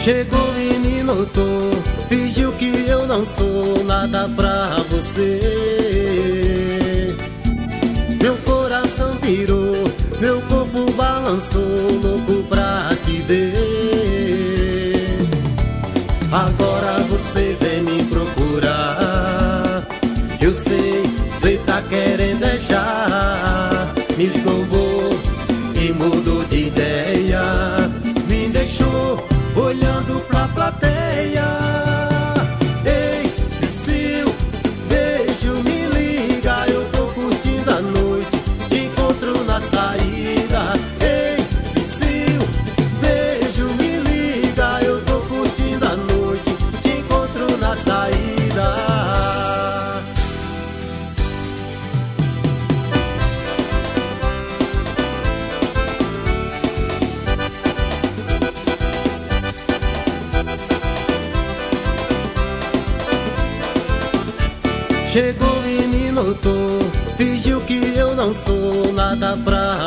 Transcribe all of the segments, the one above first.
Chegou e me notou, fingiu que eu não sou nada pra você. Meu coração pirou, meu corpo balançou, louco pra te ver. Agora você vem me procurar, eu sei, cê tá querendo deixar. Me esnobou e mudou de ideia, me deixou olhando pra plateia. Ei, Psyu, beijo, me liga, eu tô curtindo a noite, te encontro na saída. Ei, Psyu, beijo, me liga, eu tô curtindo a noite, te encontro na saída. Chegou e me notou, fingiu que eu não sou nada pra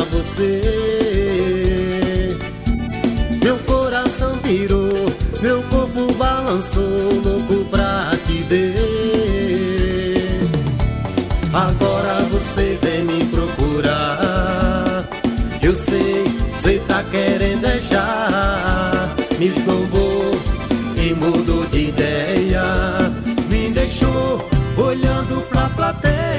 você. Meu coração pirou, meu corpo balançou, louco pra te ver. Agora você vem me procurar, eu sei, cê tá querendo deixar. Me esnobou e mudou de ideia, me deixou olhando pra plateia.